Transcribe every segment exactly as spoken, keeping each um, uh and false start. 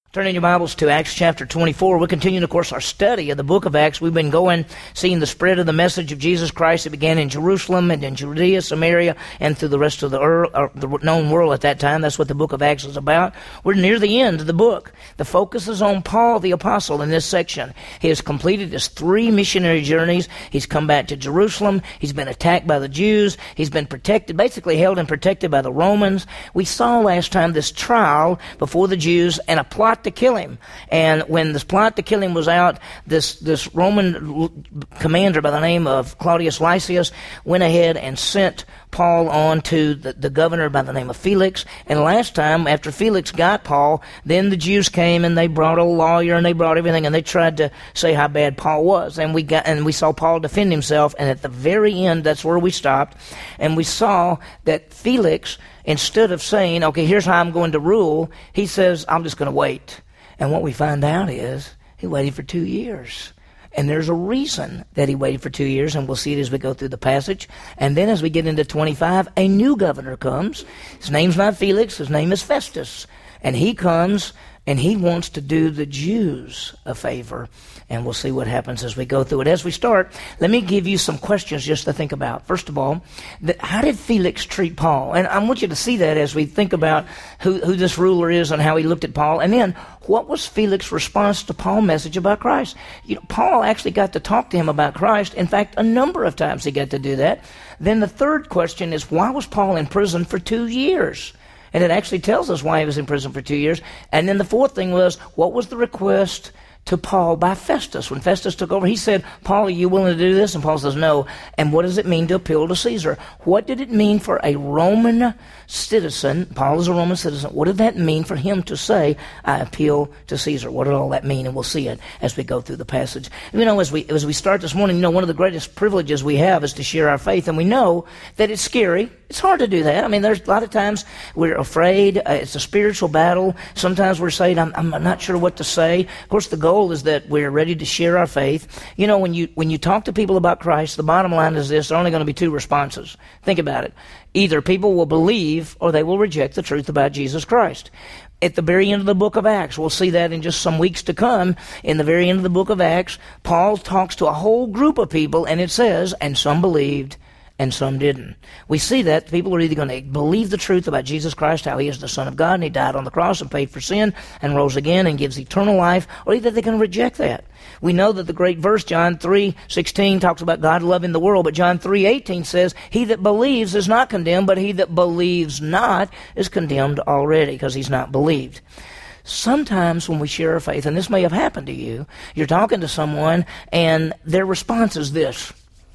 Turning your Bibles to Acts chapter twenty-four, we're continuing, of course, our study of the book of Acts. We've been going, seeing the spread of the message of Jesus Christ. It began in Jerusalem and in Judea, Samaria, and through the rest of the, er, uh, the known world at that time. That's what the book of Acts is about. We're near the end of the book. The focus is on Paul the Apostle in this section. He has completed his three missionary journeys. He's come back to Jerusalem. He's been attacked by the Jews. He's been protected, basically held and protected by the Romans. We saw last time this trial before the Jews and a plot to kill him. And when this plot to kill him was out, this, this Roman commander by the name of Claudius Lysias went ahead and sent Paul on to the, the governor by the name of Felix. And last time, after Felix got Paul, then the Jews came and they brought a lawyer and they brought everything and they tried to say how bad Paul was. And we got and we saw Paul defend himself. And at the very end, that's where we stopped. And we saw that Felix, instead of saying, okay, here's how I'm going to rule, he says, I'm just going to wait. And what we find out is he waited for two years. And there's a reason that he waited for two years, and we'll see it as we go through the passage. And then as we get into twenty-five, a new governor comes. His name's not Felix, his name is Festus. And he comes, and he wants to do the Jews a favor. And we'll see what happens as we go through it. As we start, let me give you some questions just to think about. First of all, that how did Felix treat Paul? And I want you to see that as we think about who, who this ruler is and how he looked at Paul. And then, what was Felix's response to Paul's message about Christ? You know, Paul actually got to talk to him about Christ. In fact, a number of times he got to do that. Then the third question is, why was Paul in prison for two years? And it actually tells us why he was in prison for two years. And then the fourth thing was, what was the request to Paul by Festus? When Festus took over, he said, Paul, are you willing to do this? And Paul says, no. And what does it mean to appeal to Caesar? What did it mean for a Roman citizen? Paul is a Roman citizen. What did that mean for him to say, I appeal to Caesar? What did all that mean? And we'll see it as we go through the passage. You know, as we as we start this morning, you know, one of the greatest privileges we have is to share our faith. And we know that it's scary. It's hard to do that. I mean, there's a lot of times we're afraid. Uh, it's a spiritual battle. Sometimes we're saying, I'm, I'm not sure what to say. Of course, the goal is that we're ready to share our faith. You know, when you when you talk to people about Christ, the bottom line is this: there are only going to be two responses. Think about it. Either people will believe or they will reject the truth about Jesus Christ. At the very end of the book of Acts, we'll see that in just some weeks to come. In the very end of the book of Acts, Paul talks to a whole group of people, and it says, and some believed, and some didn't. We see that people are either going to believe the truth about Jesus Christ, how he is the Son of God, and he died on the cross and paid for sin, and rose again and gives eternal life, or either they're going to reject that. We know that the great verse, John three sixteen, talks about God loving the world, but John three eighteen says, he that believes is not condemned, but he that believes not is condemned already, because he's not believed. Sometimes when we share our faith, and this may have happened to you, you're talking to someone, and their response is this: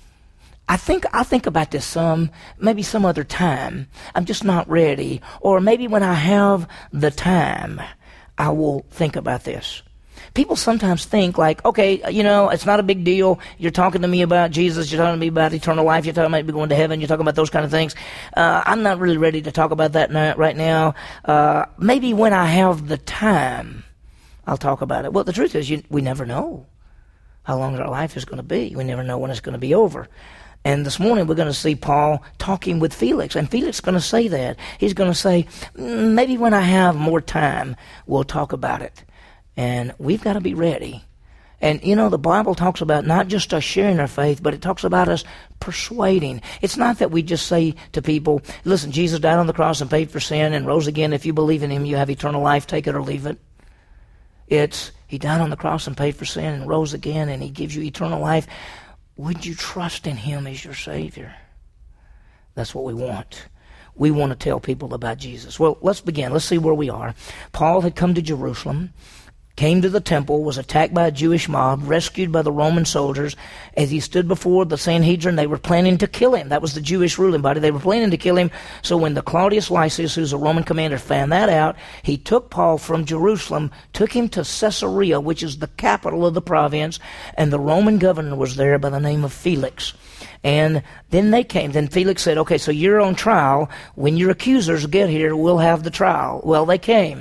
I think I'll think about this some, maybe some other time. I'm just not ready. Or maybe when I have the time, I will think about this. People sometimes think like, okay, you know, it's not a big deal. You're talking to me about Jesus. You're talking to me about eternal life. You're talking about me going to heaven. You're talking about those kind of things. Uh, I'm not really ready to talk about that now, right now. Uh, maybe when I have the time, I'll talk about it. Well, the truth is, you, we never know how long our life is going to be. We never know when it's going to be over. And this morning we're going to see Paul talking with Felix. And Felix is going to say that. He's going to say, maybe when I have more time, we'll talk about it. And we've got to be ready. And, you know, the Bible talks about not just us sharing our faith, but it talks about us persuading. It's not that we just say to people, listen, Jesus died on the cross and paid for sin and rose again. If you believe in him, you have eternal life. Take it or leave it. It's, he died on the cross and paid for sin and rose again, and he gives you eternal life. Would you trust in him as your Savior? That's what we want. We want to tell people about Jesus. Well, let's begin. Let's see where we are. Paul had come to Jerusalem, came to the temple, was attacked by a Jewish mob, rescued by the Roman soldiers. As he stood before the Sanhedrin, they were planning to kill him. That was the Jewish ruling body. They were planning to kill him. So when the Claudius Lysias, who's a Roman commander, found that out, he took Paul from Jerusalem, took him to Caesarea, which is the capital of the province, and the Roman governor was there by the name of Felix. And then they came. Then Felix said, okay, so you're on trial. When your accusers get here, we'll have the trial. Well, they came.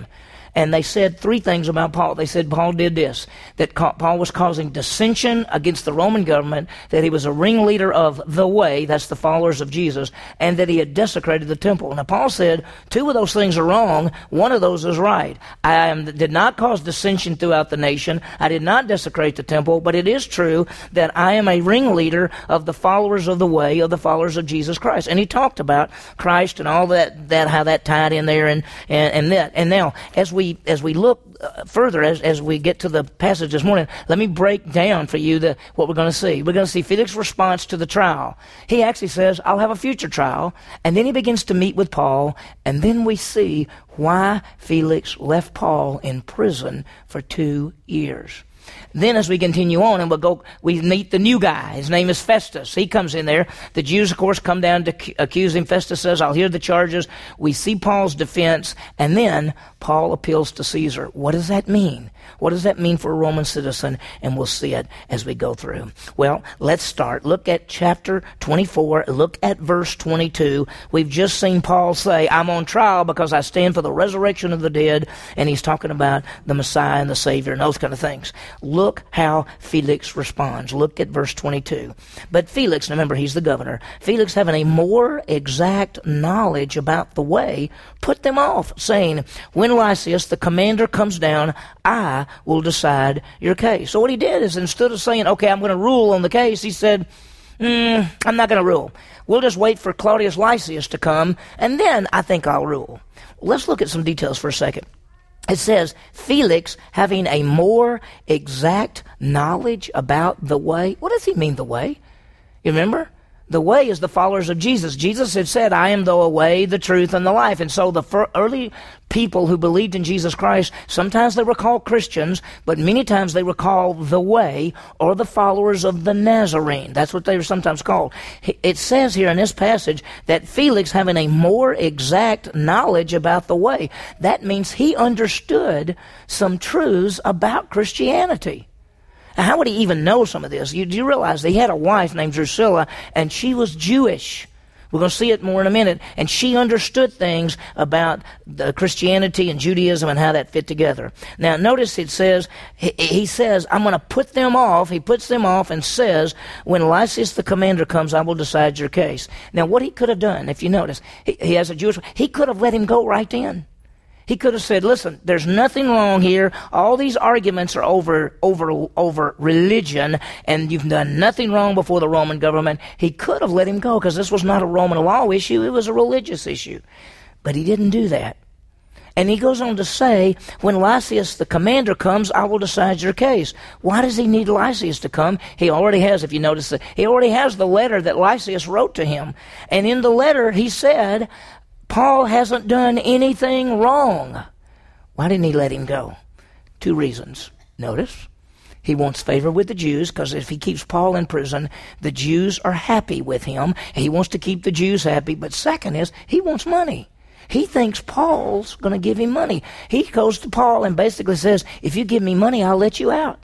And they said three things about Paul. They said Paul did this, that Paul was causing dissension against the Roman government, that he was a ringleader of the way, that's the followers of Jesus, and that he had desecrated the temple. Now Paul said two of those things are wrong, one of those is right. I am, did not cause dissension throughout the nation. I did not desecrate the temple, but it is true that I am a ringleader of the followers of the way, of the followers of Jesus Christ. And he talked about Christ and all that, that how that tied in there and, and, and that. And now, as we, as we look uh, further, as, as we get to the passage this morning, let me break down for you the, what we're going to see. We're going to see Felix's response to the trial. He actually says, I'll have a future trial. And then he begins to meet with Paul. And then we see why Felix left Paul in prison for two years. Then as we continue on and we'll go, we meet the new guy. His name is Festus. He comes in there. The Jews, of course, come down to accuse him. Festus says, I'll hear the charges. We see Paul's defense. And then Paul appeals to Caesar. What does that mean? What does that mean for a Roman citizen? And we'll see it as we go through. Well, let's start. Look at chapter twenty-four. Look at verse twenty-two. We've just seen Paul say, I'm on trial because I stand for the resurrection of the dead. And he's talking about the Messiah and the Savior and those kind of things. Look how Felix responds. Look at verse twenty-two. But Felix, remember he's the governor, Felix, having a more exact knowledge about the way, put them off, saying, when Lysias, the commander, comes down, I will decide your case. So what he did is, instead of saying, okay, I'm going to rule on the case, he said, mm, I'm not going to rule. We'll just wait for Claudius Lysias to come, and then I think I'll rule. Let's look at some details for a second. It says, Felix, having a more exact knowledge about the way. What does he mean, the way? You remember? The way is the followers of Jesus. Jesus had said, I am the way, the truth, and the life. And so the fir- early people who believed in Jesus Christ, sometimes they were called Christians, but many times they were called the way or the followers of the Nazarene. That's what they were sometimes called. It says here in this passage that Felix, having a more exact knowledge about the way, that means he understood some truths about Christianity. How would he even know some of this? You, do you realize he had a wife named Drusilla, and she was Jewish? We're going to see it more in a minute. And she understood things about the Christianity and Judaism and how that fit together. Now, notice it says, he, he says, I'm going to put them off. He puts them off and says, when Lysias the commander comes, I will decide your case. Now, what he could have done, if you notice, he, he has a Jewish, he could have let him go right then. He could have said, listen, there's nothing wrong here. All these arguments are over, over, over religion, and you've done nothing wrong before the Roman government. He could have let him go because this was not a Roman law issue. It was a religious issue. But he didn't do that. And he goes on to say, when Lysias the commander comes, I will decide your case. Why does he need Lysias to come? He already has, if you notice, that he already has the letter that Lysias wrote to him. And in the letter he said, Paul hasn't done anything wrong. Why didn't he let him go? Two reasons. Notice, he wants favor with the Jews, because if he keeps Paul in prison, the Jews are happy with him. He wants to keep the Jews happy. But second is, he wants money. He thinks Paul's going to give him money. He goes to Paul and basically says, if you give me money, I'll let you out.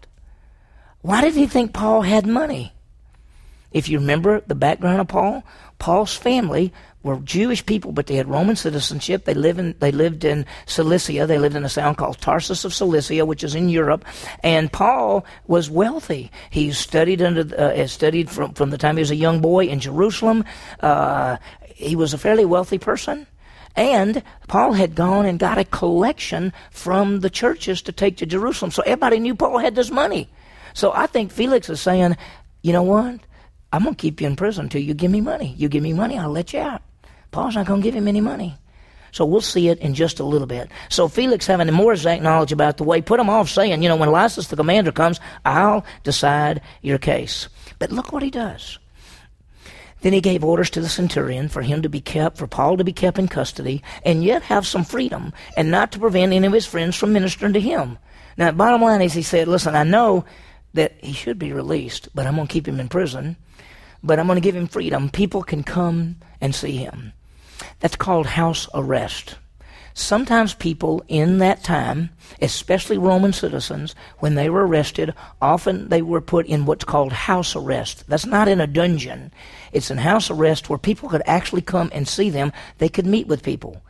Why did he think Paul had money? If you remember the background of Paul, Paul's family were Jewish people, but they had Roman citizenship. They lived in they lived in Cilicia. They lived in a town called Tarsus of Cilicia, which is in Europe. And Paul was wealthy. He studied under uh, studied from from the time he was a young boy in Jerusalem. Uh, he was a fairly wealthy person. And Paul had gone and got a collection from the churches to take to Jerusalem. So everybody knew Paul had this money. So I think Felix is saying, you know what? I'm going to keep you in prison until you give me money. You give me money, I'll let you out. Paul's not going to give him any money. So we'll see it in just a little bit. So Felix, having more exact knowledge about the way, put him off saying, you know, when Lysias the commander comes, I'll decide your case. But look what he does. Then he gave orders to the centurion for him to be kept, for Paul to be kept in custody, and yet have some freedom, and not to prevent any of his friends from ministering to him. Now, bottom line is, he said, listen, I know that he should be released, but I'm going to keep him in prison. But I'm going to give him freedom. People can come and see him. That's called house arrest. Sometimes people in that time, especially Roman citizens, when they were arrested, often they were put in what's called house arrest. That's not in a dungeon. It's in house arrest where people could actually come and see them. They could meet with people.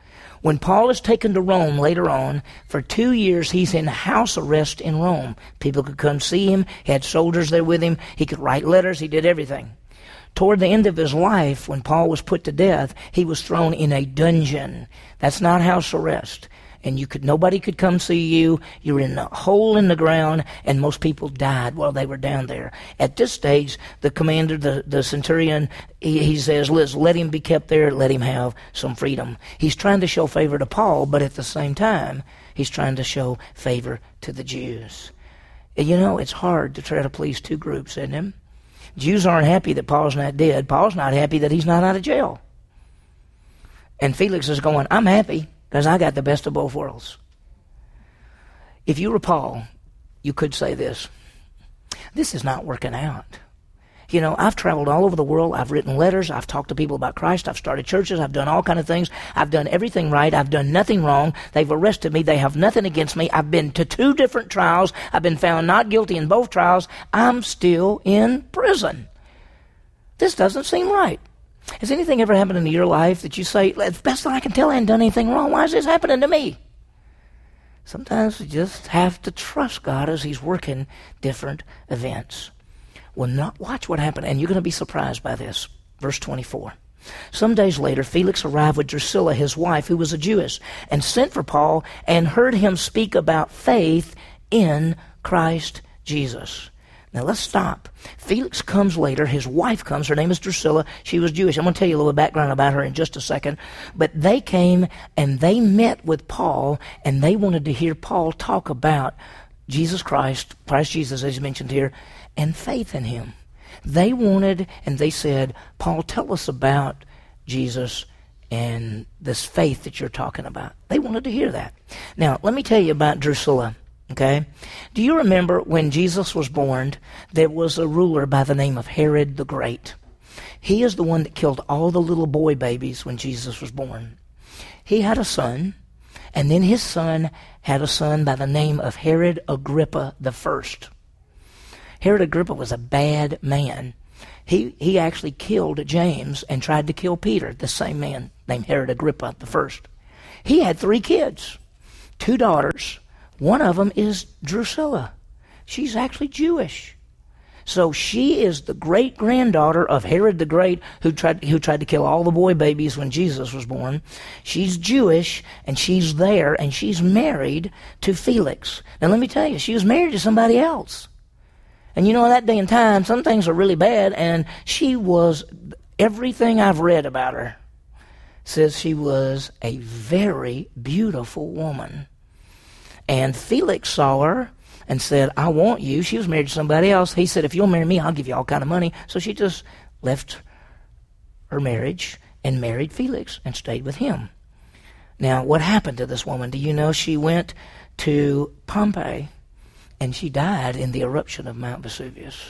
When Paul is taken to Rome later on, for two years he's in house arrest in Rome. People could come see him. He had soldiers there with him. He could write letters. He did everything. Toward the end of his life, when Paul was put to death, he was thrown in a dungeon. That's not house arrest. And you could nobody could come see you. You were in a hole in the ground, and most people died while they were down there. At this stage, the commander, the, the centurion, he, he says, Liz, let him be kept there. Let him have some freedom. He's trying to show favor to Paul, but at the same time, he's trying to show favor to the Jews. You know, it's hard to try to please two groups, isn't it? Jews aren't happy that Paul's not dead. Paul's not happy that he's not out of jail. And Felix is going, I'm happy because I got the best of both worlds. If you were Paul, you could say this. This is not working out. You know, I've traveled all over the world. I've written letters. I've talked to people about Christ. I've started churches. I've done all kinds of things. I've done everything right. I've done nothing wrong. They've arrested me. They have nothing against me. I've been to two different trials. I've been found not guilty in both trials. I'm still in prison. This doesn't seem right. Has anything ever happened in your life that you say, as best I can tell, I haven't done anything wrong. Why is this happening to me? Sometimes we just have to trust God as He's working different events. Well, not watch what happened, and you're going to be surprised by this. Verse twenty-four. Some days later, Felix arrived with Drusilla, his wife, who was a Jewess, and sent for Paul and heard him speak about faith in Christ Jesus. Now, let's stop. Felix comes later. His wife comes. Her name is Drusilla. She was Jewish. I'm going to tell you a little background about her in just a second. But they came and they met with Paul, and they wanted to hear Paul talk about Jesus Christ, Christ Jesus, as mentioned here, and faith in Him. They wanted, and they said, Paul, tell us about Jesus and this faith that you're talking about. They wanted to hear that. Now, let me tell you about Drusilla. Okay? Do you remember when Jesus was born, there was a ruler by the name of Herod the Great? He is the one that killed all the little boy babies when Jesus was born. He had a son, and then his son had a son by the name of Herod Agrippa the First. Herod Agrippa was a bad man. He he actually killed James and tried to kill Peter, the same man named Herod Agrippa the First. He had three kids, two daughters. One of them is Drusilla. She's actually Jewish. So she is the great-granddaughter of Herod the Great, who tried, who tried to kill all the boy babies when Jesus was born. She's Jewish, and she's there, and she's married to Felix. Now let me tell you, she was married to somebody else. And you know, in that day and time, some things are really bad, and she was, everything I've read about her says she was a very beautiful woman. And Felix saw her and said, I want you. She was married to somebody else. He said, if you'll marry me, I'll give you all kind of money. So she just left her marriage and married Felix and stayed with him. Now, what happened to this woman? Do you know she went to Pompeii and she died in the eruption of Mount Vesuvius?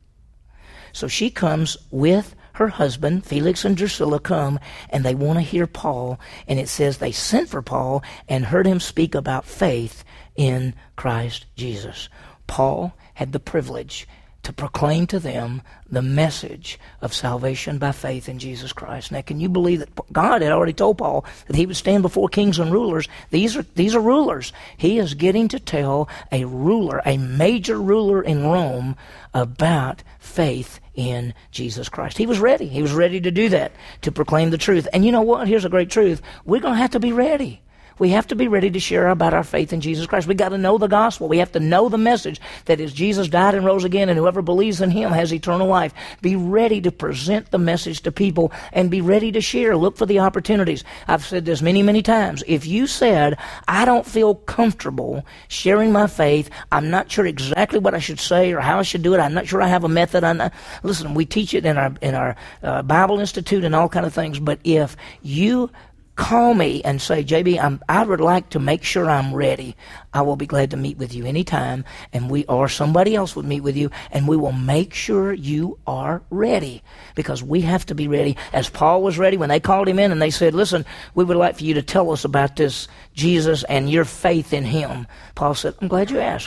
So she comes with her husband. Felix and Drusilla come, and they want to hear Paul. And it says they sent for Paul and heard him speak about faith in Christ Jesus. Paul had the privilege to proclaim to them the message of salvation by faith in Jesus Christ. Now, can you believe that God had already told Paul that he would stand before kings and rulers? These are these are rulers. He is getting to tell a ruler, a major ruler in Rome, about faith in Jesus Christ. He was ready. He was ready to do that, to proclaim the truth. And you know what? Here's a great truth. We're going to have to be ready. We have to be ready to share about our faith in Jesus Christ. We've got to know the gospel. We have to know the message that is Jesus died and rose again, and whoever believes in Him has eternal life. Be ready to present the message to people and be ready to share. Look for the opportunities. I've said this many, many times. If you said, I don't feel comfortable sharing my faith, I'm not sure exactly what I should say or how I should do it, I'm not sure I have a method. I'm not, listen, we teach it in our, in our uh, Bible Institute and all kind of things, but if you call me and say, J B, I'm, I would like to make sure I'm ready, I will be glad to meet with you anytime, and we or somebody else would meet with you, and we will make sure you are ready, because we have to be ready. As Paul was ready when they called him in and they said, listen, we would like for you to tell us about this Jesus and your faith in Him. Paul said, I'm glad you asked,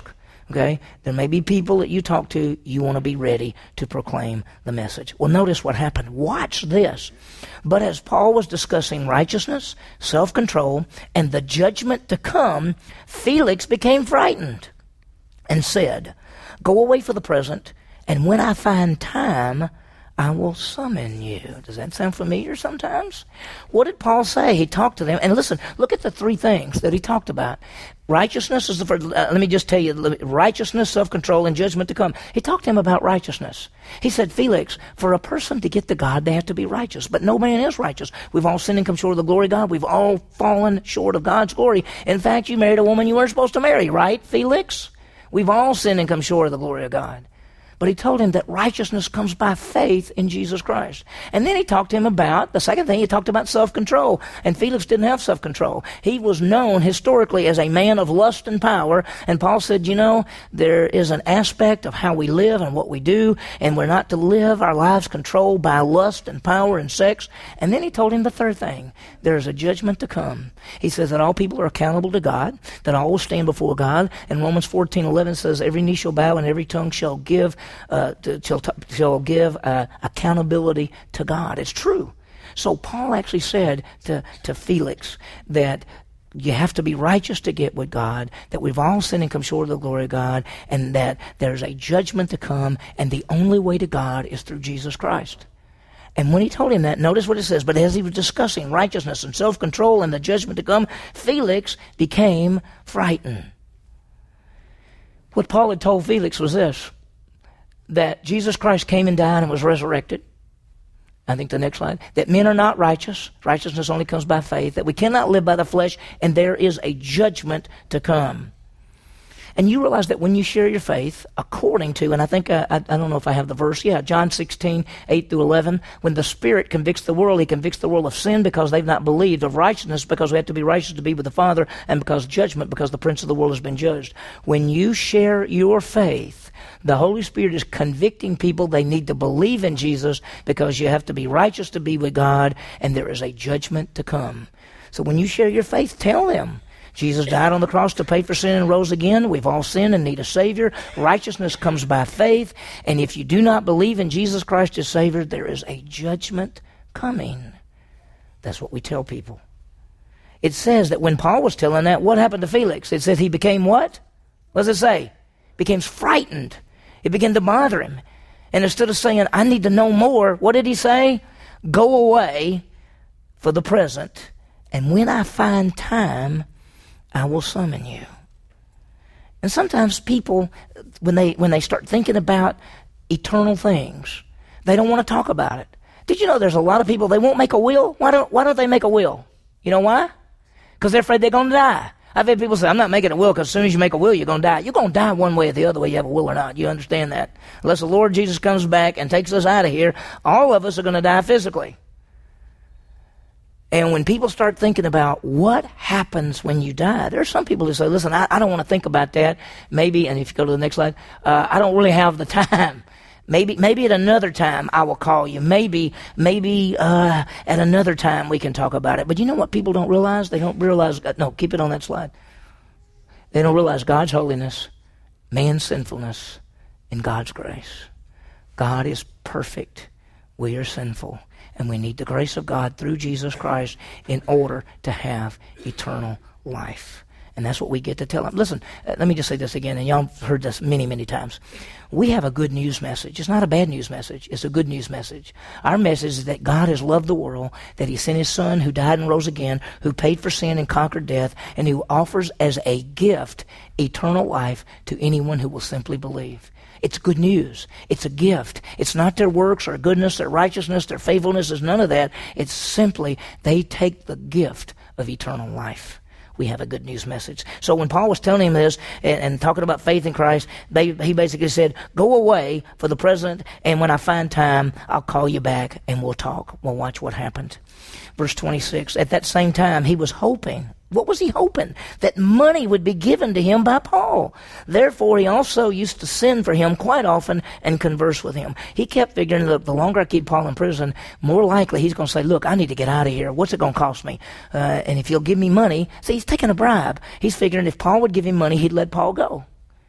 Okay? There may be people that you talk to, you want to be ready to proclaim the message. Well, notice what happened. Watch this. But as Paul was discussing righteousness, self-control, and the judgment to come, Felix became frightened and said, "Go away for the present, and when I find time, I will summon you." Does that sound familiar sometimes? What did Paul say? He talked to them. And listen, look at the three things that he talked about. Righteousness is the first. Uh, let me just tell you, righteousness, self-control, and judgment to come. He talked to him about righteousness. He said, Felix, for a person to get to God, they have to be righteous. But no man is righteous. We've all sinned and come short of the glory of God. We've all fallen short of God's glory. In fact, you married a woman you weren't supposed to marry, right, Felix? We've all sinned and come short of the glory of God. But he told him that righteousness comes by faith in Jesus Christ. And then he talked to him about, the second thing, he talked about self-control. And Felix didn't have self-control. He was known historically as a man of lust and power. And Paul said, you know, there is an aspect of how we live and what we do, and we're not to live our lives controlled by lust and power and sex. And then he told him the third thing. There is a judgment to come. He says that all people are accountable to God, that all will stand before God. And Romans fourteen eleven says, every knee shall bow and every tongue shall give Uh, to, shall, shall give uh, accountability to God. It's true. So Paul actually said to, to Felix that you have to be righteous to get with God, that we've all sinned and come short of the glory of God, and that there's a judgment to come, and the only way to God is through Jesus Christ. And when he told him that, notice what it says, but as he was discussing righteousness and self-control and the judgment to come, Felix became frightened. What Paul had told Felix was this, that Jesus Christ came and died and was resurrected. I think the next slide. That men are not righteous. Righteousness only comes by faith. That we cannot live by the flesh, and there is a judgment to come. And you realize that when you share your faith, according to, and I think, uh, I, I don't know if I have the verse, yeah, John sixteen, eight through eleven, when the Spirit convicts the world, he convicts the world of sin because they've not believed, of righteousness because we have to be righteous to be with the Father, and because judgment because the prince of the world has been judged. When you share your faith, the Holy Spirit is convicting people. They need to believe in Jesus because you have to be righteous to be with God, and there is a judgment to come. So when you share your faith, tell them, Jesus died on the cross to pay for sin and rose again. We've all sinned and need a Savior. Righteousness comes by faith. And if you do not believe in Jesus Christ as Savior, there is a judgment coming. That's what we tell people. It says that when Paul was telling that, what happened to Felix? It says he became what? What does it say? Became frightened. It began to bother him. And instead of saying, I need to know more, what did he say? Go away for the present, and when I find time, I will summon you. And sometimes people, when they when they start thinking about eternal things, they don't want to talk about it. Did you know there's a lot of people, they won't make a will? Why don't Why don't they make a will? You know why? Because they're afraid they're going to die. I've had people say, I'm not making a will because as soon as you make a will, you're going to die. You're going to die one way or the other, whether you have a will or not. You understand that? Unless the Lord Jesus comes back and takes us out of here, all of us are going to die physically. And when people start thinking about what happens when you die, there are some people who say, listen, I, I don't want to think about that. Maybe, and if you go to the next slide, uh, I don't really have the time. Maybe maybe at another time I will call you. Maybe maybe uh, at another time we can talk about it. But you know what people don't realize? They don't realize, no, keep it on that slide. They don't realize God's holiness, man's sinfulness, and God's grace. God is perfect. We are sinful. And we need the grace of God through Jesus Christ in order to have eternal life. And that's what we get to tell them. Listen, uh, let me just say this again, and y'all have heard this many, many times. We have a good news message. It's not a bad news message. It's a good news message. Our message is that God has loved the world, that he sent his Son who died and rose again, who paid for sin and conquered death, and who offers as a gift eternal life to anyone who will simply believe. It's good news. It's a gift. It's not their works or goodness, their righteousness, their faithfulness. It's none of that. It's simply they take the gift of eternal life. We have a good news message. So when Paul was telling him this and, and talking about faith in Christ, they, he basically said, go away for the present, and when I find time, I'll call you back and we'll talk. We'll watch what happened. Verse twenty-six, at that same time, he was hoping. What was he hoping? That money would be given to him by Paul. Therefore, he also used to send for him quite often and converse with him. He kept figuring that the longer I keep Paul in prison, more likely he's going to say, look, I need to get out of here. What's it going to cost me? Uh, and if he'll give me money, see, he's taking a bribe. He's figuring if Paul would give him money, he'd let Paul go.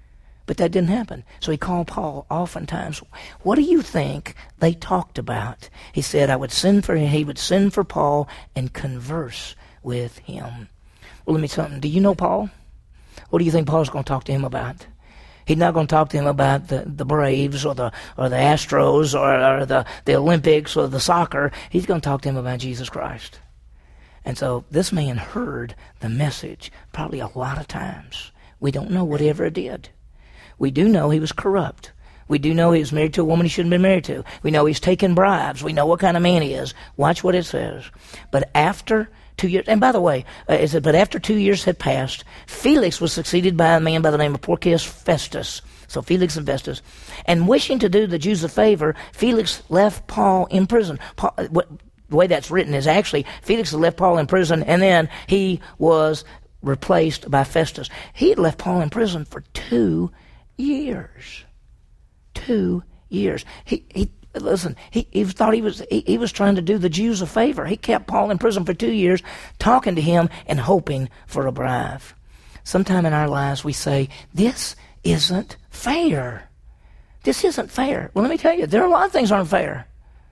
But that didn't happen. So he called Paul oftentimes. What do you think they talked about? He said, I would send for him, he would send for Paul and converse with him. Well, let me tell you something. Do you know Paul? What do you think Paul's going to talk to him about? He's not going to talk to him about the, the Braves or the or the Astros or, or the, the Olympics or the soccer. He's going to talk to him about Jesus Christ. And so this man heard the message probably a lot of times. We don't know what he ever did. We do know he was corrupt. We do know he was married to a woman he shouldn't have been married to. We know he's taken bribes. We know what kind of man he is. Watch what it says. But after two years, and by the way, uh, it said, but after two years had passed, Felix was succeeded by a man by the name of Porcius Festus. So Felix and Festus. And wishing to do the Jews a favor, Felix left Paul in prison. Paul, what, the way that's written is actually Felix had left Paul in prison, and then he was replaced by Festus. He had left Paul in prison for two years. Two years. He he listen. He he thought he was he, he was trying to do the Jews a favor. He kept Paul in prison for two years, talking to him and hoping for a bribe. Sometime in our lives we say, "This isn't fair. This isn't fair." Well, let me tell you, there are a lot of things that aren't fair.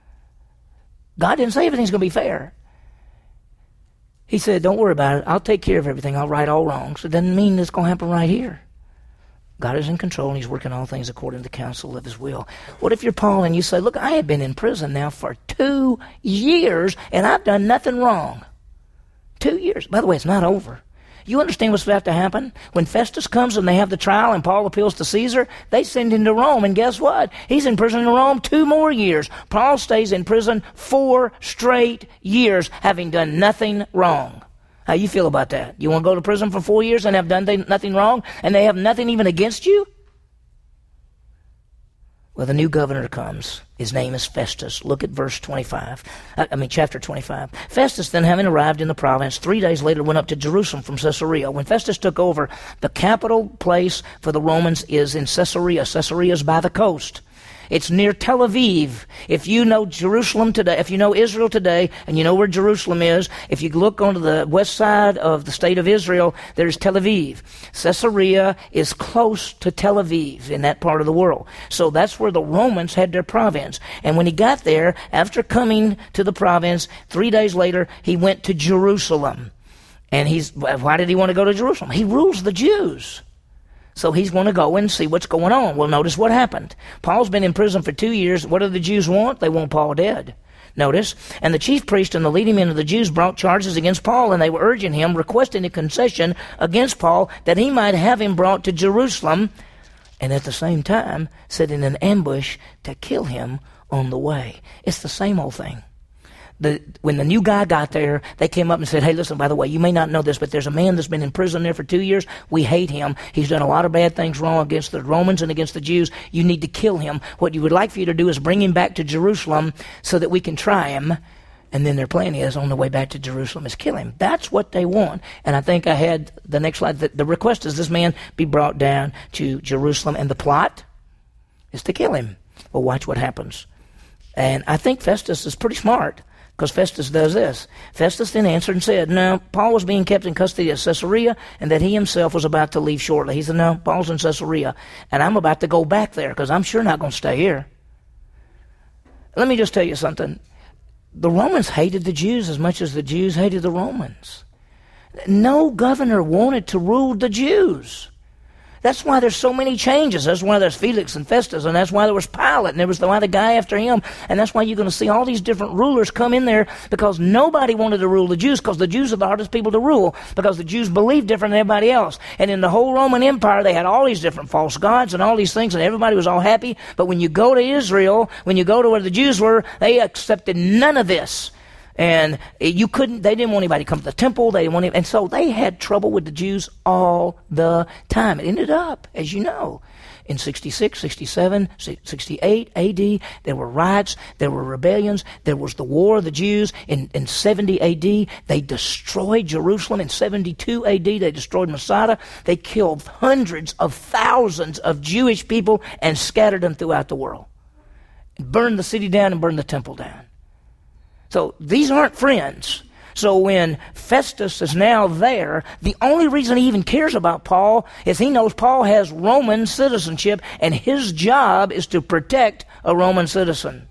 God didn't say everything's going to be fair. He said, don't worry about it. I'll take care of everything. I'll right all wrongs. It doesn't mean it's going to happen right here. God is in control, and he's working all things according to the counsel of his will. What if you're Paul and you say, look, I have been in prison now for two years, and I've done nothing wrong. Two years. By the way, it's not over. You understand what's about to happen? When Festus comes and they have the trial and Paul appeals to Caesar, they send him to Rome. And guess what? He's in prison in Rome two more years. Paul stays in prison four straight years, having done nothing wrong. How you feel about that? You want to go to prison for four years and have done th- nothing wrong, and they have nothing even against you? Well, the new governor comes. His name is Festus. Look at verse twenty-five. I mean, chapter twenty-five. Festus, then, having arrived in the province, three days later went up to Jerusalem from Caesarea. When Festus took over, the capital place for the Romans is in Caesarea. Caesarea is by the coast. It's near Tel Aviv. If you know Jerusalem today, if you know Israel today, and you know where Jerusalem is, if you look onto the west side of the state of Israel, there's Tel Aviv. Caesarea is close to Tel Aviv in that part of the world. So that's where the Romans had their province. And when he got there, after coming to the province, three days later, he went to Jerusalem. And he's, why did he want to go to Jerusalem? He rules the Jews. So he's going to go and see what's going on. Well, notice what happened. Paul's been in prison for two years. What do the Jews want? They want Paul dead. Notice, and the chief priest and the leading men of the Jews brought charges against Paul, and they were urging him, requesting a concession against Paul that he might have him brought to Jerusalem, and at the same time set in an ambush to kill him on the way. It's the same old thing. The, when the new guy got there, they came up and said, hey, listen, by the way, you may not know this, but there's a man that's been in prison there for two years. We hate him. He's done a lot of bad things wrong against the Romans and against the Jews. You need to kill him. What you would like for you to do is bring him back to Jerusalem so that we can try him. And then their plan is, on the way back to Jerusalem, is kill him. That's what they want. And I think I had the next slide. The, the request is this man be brought down to Jerusalem. And the plot is to kill him. Well, watch what happens. And I think Festus is pretty smart. Because Festus does this. Festus then answered and said, no, Paul was being kept in custody at Caesarea, and that he himself was about to leave shortly. He said, no, Paul's in Caesarea, and I'm about to go back there, because I'm sure not going to stay here. Let me just tell you something. The Romans hated the Jews as much as the Jews hated the Romans. No governor wanted to rule the Jews. That's why there's so many changes. That's why there's Felix and Festus, and that's why there was Pilate, and there was the, why the guy after him. And that's why you're going to see all these different rulers come in there, because nobody wanted to rule the Jews, because the Jews are the hardest people to rule, because the Jews believe different than everybody else. And in the whole Roman Empire, they had all these different false gods and all these things, and everybody was all happy. But when you go to Israel, when you go to where the Jews were, they accepted none of this. And you couldn't, they didn't want anybody to come to the temple. They didn't want anybody, and so they had trouble with the Jews all the time. It ended up, as you know, in sixty-six, sixty-seven, sixty-eight A D, there were riots, there were rebellions, there was the War of the Jews. In, in seventy A D, they destroyed Jerusalem. In seventy-two A D, they destroyed Masada. They killed hundreds of thousands of Jewish people and scattered them throughout the world. Burned the city down and burned the temple down. So these aren't friends. So when Festus is now there, the only reason he even cares about Paul is he knows Paul has Roman citizenship, and his job is to protect a Roman citizen.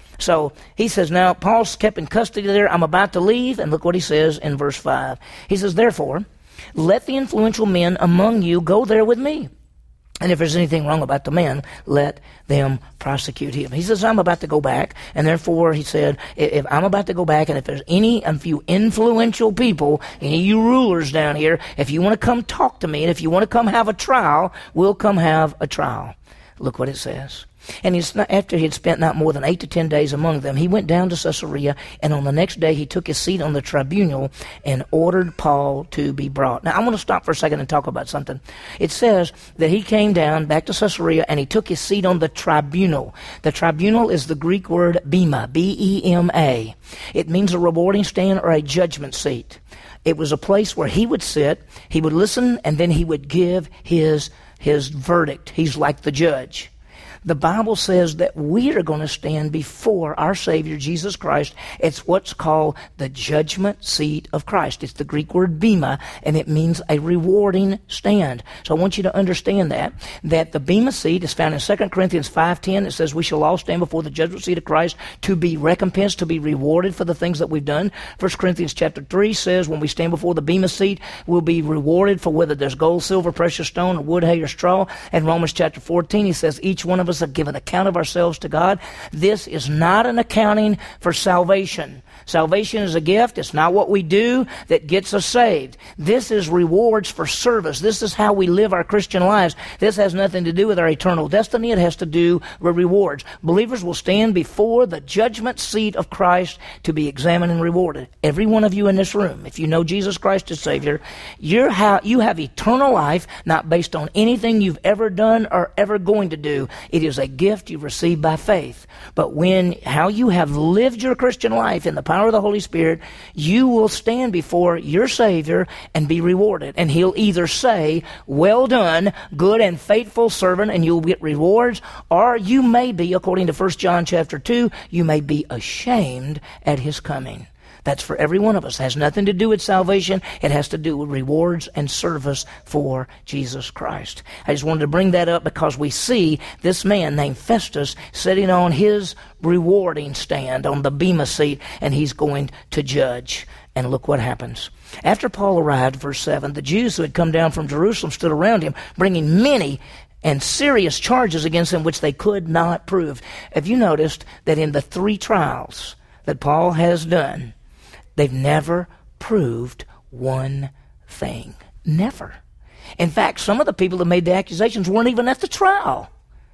So he says, now Paul's kept in custody there. I'm about to leave. And look what he says in verse five. He says, therefore, let the influential men among you go there with me. And if there's anything wrong about the man, let them prosecute him. He says, I'm about to go back. And therefore, he said, if I'm about to go back, and if there's any a few influential people, any of you rulers down here, if you want to come talk to me, and if you want to come have a trial, we'll come have a trial. Look what it says. And he's not, after he had spent not more than eight to ten days among them, he went down to Caesarea, and on the next day he took his seat on the tribunal and ordered Paul to be brought. Now, I want to stop for a second and talk about something. It says that he came down back to Caesarea, and he took his seat on the tribunal. The tribunal is the Greek word bema, B E M A. It means a rewarding stand or a judgment seat. It was a place where he would sit, he would listen, and then he would give his, his verdict. He's like the judge. The Bible says that we are going to stand before our Savior, Jesus Christ. It's what's called the judgment seat of Christ. It's the Greek word bema, and it means a rewarding stand. So I want you to understand that, that the bema seat is found in Second Corinthians five ten. It says we shall all stand before the judgment seat of Christ to be recompensed, to be rewarded for the things that we've done. First Corinthians chapter three says when we stand before the bema seat, we'll be rewarded for whether there's gold, silver, precious stone, or wood, hay, or straw. And Romans chapter fourteen, he says each one of us have given account of ourselves to God. This is not an accounting for salvation. Salvation is a gift. It's not what we do that gets us saved. This is rewards for service. This is how we live our Christian lives. This has nothing to do with our eternal destiny. It has to do with rewards. Believers will stand before the judgment seat of Christ to be examined and rewarded. Every one of you in this room, if you know Jesus Christ as Savior, you're how, you have eternal life, not based on anything you've ever done or ever going to do. It is a gift you receive by faith. But when how you have lived your Christian life in the power of the Holy Spirit, you will stand before your Savior and be rewarded. And He'll either say, well done, good and faithful servant, and you'll get rewards, or you may be, according to First John chapter two, you may be ashamed at His coming. That's for every one of us. It has nothing to do with salvation. It has to do with rewards and service for Jesus Christ. I just wanted to bring that up because we see this man named Festus sitting on his rewarding stand on the bema seat, and he's going to judge. And look what happens. After Paul arrived, verse seven, the Jews who had come down from Jerusalem stood around him, bringing many and serious charges against him which they could not prove. Have you noticed that in the three trials that Paul has done, they've never proved one thing. Never. In fact, some of the people that made the accusations weren't even at the trial.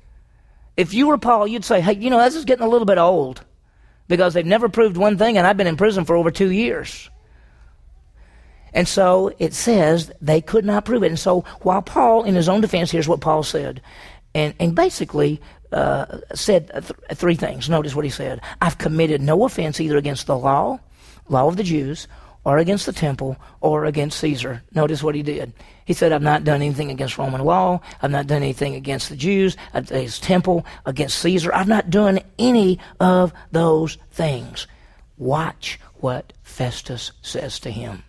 If you were Paul, you'd say, hey, you know, this is getting a little bit old because they've never proved one thing, and I've been in prison for over two years. And so it says they could not prove it. And so while Paul, in his own defense, here's what Paul said. And, and basically uh, said th- three things. Notice what he said. I've committed no offense either against the law, law of the Jews, or against the temple, or against Caesar. Notice what he did. He said, I've not done anything against Roman law. I've not done anything against the Jews, against temple, against Caesar. I've not done any of those things. Watch what Festus says to him.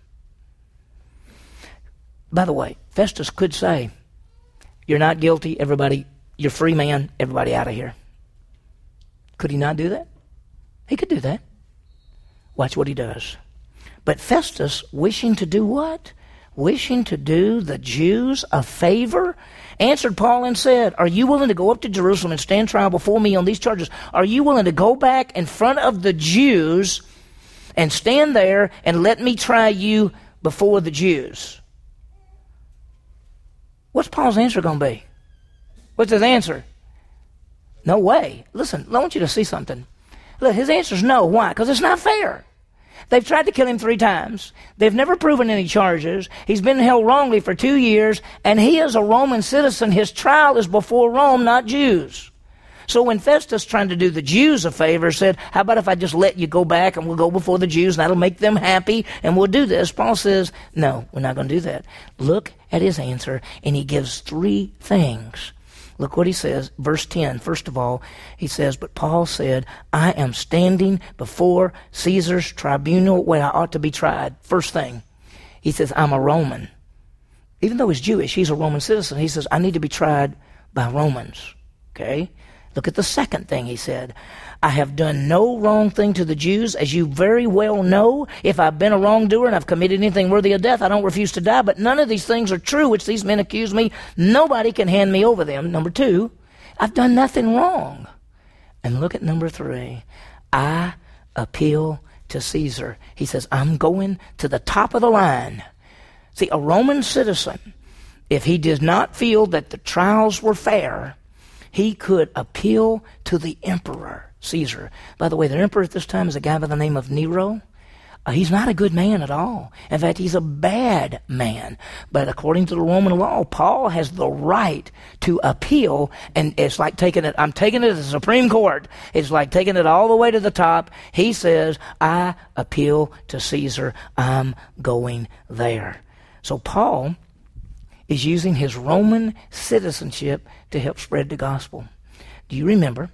By the way, Festus could say, you're not guilty, everybody, you're free man, everybody out of here. Could he not do that? He could do that. Watch what he does. But Festus, wishing to do what? Wishing to do the Jews a favor, answered Paul and said, are you willing to go up to Jerusalem and stand trial before me on these charges? Are you willing to go back in front of the Jews and stand there and let me try you before the Jews? What's Paul's answer going to be? What's his answer? No way. Listen, I want you to see something. Look, his answer is no. Why? Because it's not fair. They've tried to kill him three times. They've never proven any charges. He's been held wrongly for two years, and he is a Roman citizen. His trial is before Rome, not Jews. So when Festus, trying to do the Jews a favor, said, how about if I just let you go back and we'll go before the Jews and that'll make them happy and we'll do this? Paul says, no, we're not going to do that. Look at his answer, and he gives three things Look what he says, verse ten. First of all, he says, but Paul said, I am standing before Caesar's tribunal where I ought to be tried. First thing, he says, I'm a Roman. Even though he's Jewish, he's a Roman citizen. He says, I need to be tried by Romans. Okay? Look at the second thing he said. I have done no wrong thing to the Jews, as you very well know. If I've been a wrongdoer and I've committed anything worthy of death, I don't refuse to die. But none of these things are true, which these men accuse me. Nobody can hand me over them. Number two, I've done nothing wrong. And look at number three. I appeal to Caesar. He says, I'm going to the top of the line. See, a Roman citizen, if he did not feel that the trials were fair, he could appeal to the emperor, Caesar. By the way, the emperor at this time is a guy by the name of Nero. Uh, he's not a good man at all. In fact, he's a bad man. But according to the Roman law, Paul has the right to appeal, and it's like taking it, I'm taking it to the Supreme Court. It's like taking it all the way to the top. He says, I appeal to Caesar. I'm going there. So Paul is using his Roman citizenship to help spread the gospel. Do you remember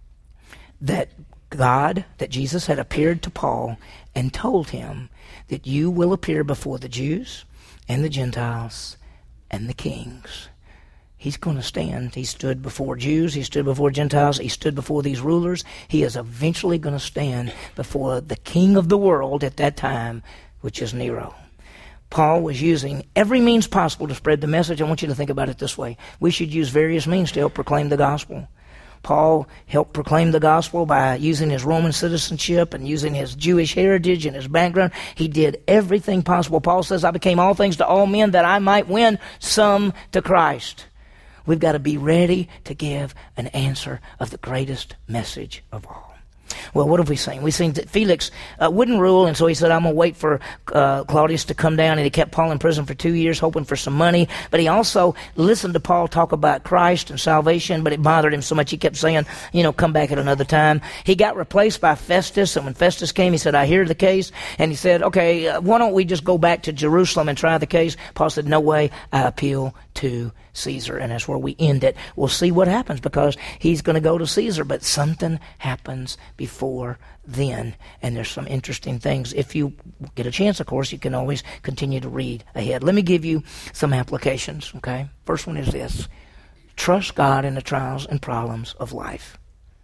that God, that Jesus had appeared to Paul and told him that you will appear before the Jews and the Gentiles and the kings? He's going to stand. He stood before Jews. He stood before Gentiles. He stood before these rulers. He is eventually going to stand before the king of the world at that time, which is Nero. Paul was using every means possible to spread the message. I want you to think about it this way. We should use various means to help proclaim the gospel. Paul helped proclaim the gospel by using his Roman citizenship and using his Jewish heritage and his background. He did everything possible. Paul says, I became all things to all men that I might win some to Christ. We've got to be ready to give an answer of the greatest message of all. Well, what have we seen? We've seen that Felix uh, wouldn't rule, and so he said, I'm going to wait for uh, Claudius to come down, and he kept Paul in prison for two years, hoping for some money. But he also listened to Paul talk about Christ and salvation, but it bothered him so much he kept saying, you know, come back at another time. He got replaced by Festus, and when Festus came, he said, I hear the case. And he said, okay, uh, why don't we just go back to Jerusalem and try the case? Paul said, no way, I appeal to Caesar. And that's where we end it. We'll see what happens, because he's going to go to Caesar, but something happens before then. And there's some interesting things. If you get a chance, of course, you can always continue to read ahead. Let me give you some applications, okay? First one is this. Trust God in the trials and problems of life.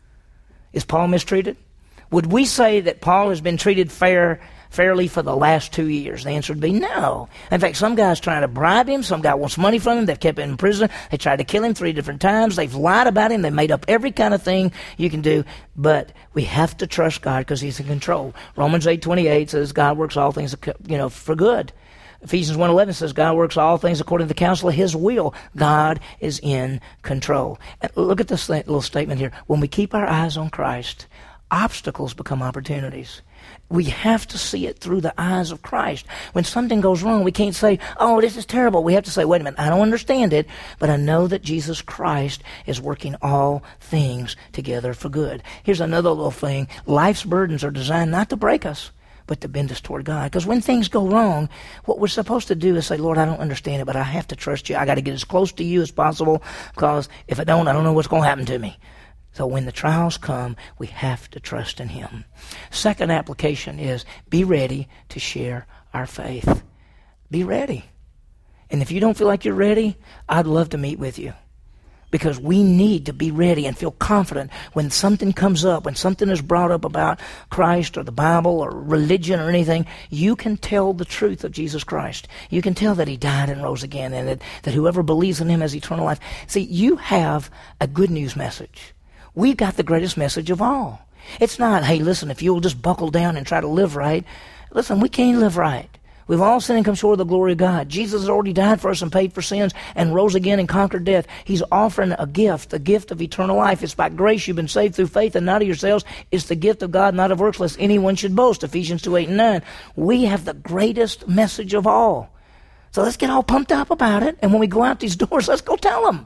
Is Paul mistreated? Would we say that Paul has been treated fair fairly for the last two years? The answer would be no. In fact, some guy's trying to bribe him. Some guy wants money from him. They've kept him in prison. They tried to kill him three different times. They've lied about him. They made up every kind of thing you can do. But we have to trust God because he's in control. Romans eight twenty-eight says God works all things, you know, for good. Ephesians one eleven says God works all things according to the counsel of his will. God is in control. And look at this little statement here. When we keep our eyes on Christ, obstacles become opportunities. We have to see it through the eyes of Christ. When something goes wrong, we can't say, oh, this is terrible. We have to say, wait a minute, I don't understand it, but I know that Jesus Christ is working all things together for good. Here's another little thing. Life's burdens are designed not to break us, but to bend us toward God. Because when things go wrong, what we're supposed to do is say, Lord, I don't understand it, but I have to trust you. I got to get as close to you as possible, because if I don't, I don't know what's going to happen to me. So when the trials come, we have to trust in him. Second application is be ready to share our faith. Be ready. And if you don't feel like you're ready, I'd love to meet with you. Because we need to be ready and feel confident when something comes up, when something is brought up about Christ or the Bible or religion or anything, you can tell the truth of Jesus Christ. You can tell that he died and rose again, and that, that whoever believes in him has eternal life. See, you have a good news message. We've got the greatest message of all. It's not, hey, listen, if you'll just buckle down and try to live right. Listen, we can't live right. We've all sinned and come short of the glory of God. Jesus has already died for us and paid for sins and rose again and conquered death. He's offering a gift, the gift of eternal life. It's by grace you've been saved through faith and not of yourselves. It's the gift of God, not of works, lest anyone should boast. Ephesians two, eight, and nine. We have the greatest message of all. So let's get all pumped up about it. And when we go out these doors, let's go tell them.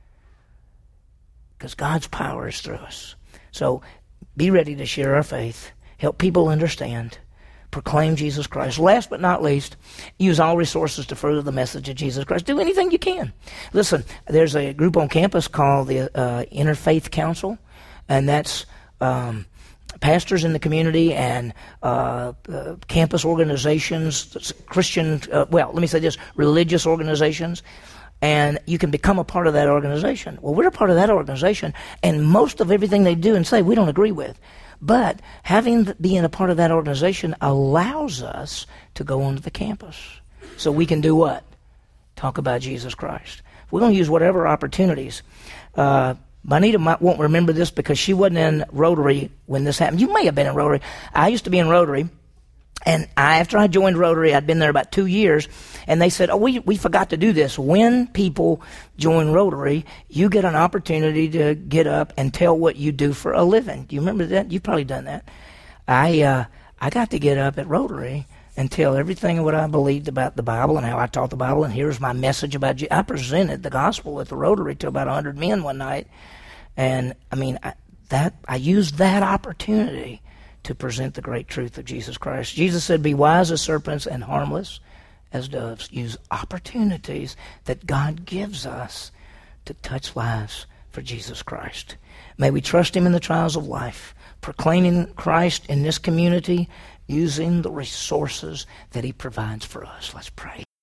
Because God's power is through us. So be ready to share our faith. Help people understand. proclaim Jesus Christ. Last but not least, use all resources to further the message of Jesus Christ. Do anything you can. Listen, there's a group on campus called the uh, Interfaith Council, and that's um, pastors in the community and uh, uh, campus organizations, Christian, uh, well, let me say this, religious organizations, and you can become a part of that organization. Well, we're a part of that organization, and most of everything they do and say we don't agree with. But having being a part of that organization allows us to go onto the campus. So we can do what? Talk about Jesus Christ. We're going to use whatever opportunities. Uh, Bonita might, won't remember this because she wasn't in Rotary when this happened. You may have been in Rotary. I used to be in Rotary. And I, after I joined Rotary, I'd been there about two years, and they said, oh, we, we forgot to do this. When people join Rotary, you get an opportunity to get up and tell what you do for a living. Do you remember that? You've probably done that. I uh, I got to get up at Rotary and tell everything of what I believed about the Bible and how I taught the Bible, and here's my message about Jesus. I presented the gospel at the Rotary to about one hundred men one night, and, I mean, I, that I used that opportunity to present the great truth of Jesus Christ. Jesus said, be wise as serpents and harmless as doves. Use opportunities that God gives us to touch lives for Jesus Christ. May we trust Him in the trials of life, proclaiming Christ in this community, using the resources that He provides for us. Let's pray.